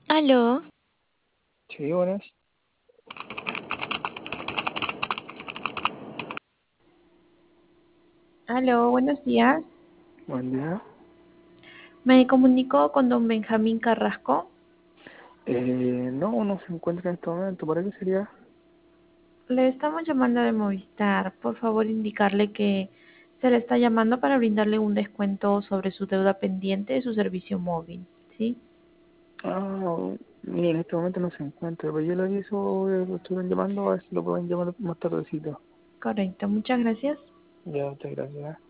Aló, Sí, buenas. Aló, buenos días. Buen día. Me comunico con don Benjamín Carrasco. No se encuentra en este momento. ¿Para qué sería? Le estamos llamando de Movistar. Por favor, indicarle que se le está llamando para brindarle un descuento sobre su deuda pendiente de su servicio móvil. ¿Sí? Ah, mire, en este momento no se encuentra, pero yo le aviso que lo estuvieron llamando, a ver si lo pueden llamar más tardecito. Correcto, muchas gracias. Ya, muchas gracias.